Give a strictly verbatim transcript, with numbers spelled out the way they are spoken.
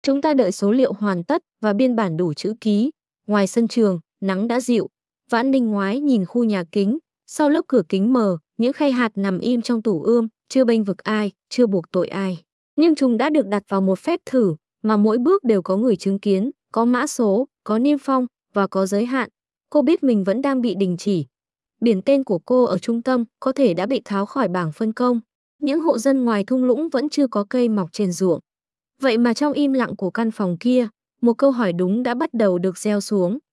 Chúng ta đợi số liệu hoàn tất và biên bản đủ chữ ký. Ngoài sân trường, nắng đã dịu. Vãn Ninh ngoái nhìn khu nhà kính. Sau lớp cửa kính mờ, những khay hạt nằm im trong tủ ươm, chưa bênh vực ai, chưa buộc tội ai. Nhưng chúng đã được đặt vào một phép thử, mà mỗi bước đều có người chứng kiến, có mã số, có niêm phong và có giới hạn. Cô biết mình vẫn đang bị đình chỉ. Biển tên của cô ở trung tâm có thể đã bị tháo khỏi bảng phân công. Những hộ dân ngoài thung lũng vẫn chưa có cây mọc trên ruộng. Vậy mà trong im lặng của căn phòng kia, một câu hỏi đúng đã bắt đầu được gieo xuống.